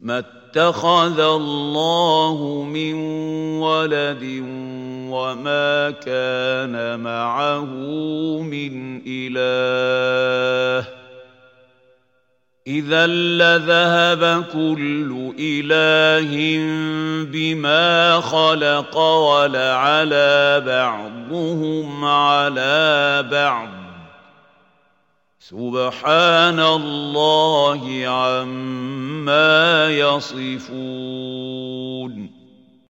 ما اتخذ الله من ولد وما كان معه من إله إذا لذهب كل إله بما خلق ولعلى بعضهم على بعض سبحان الله عما يصفون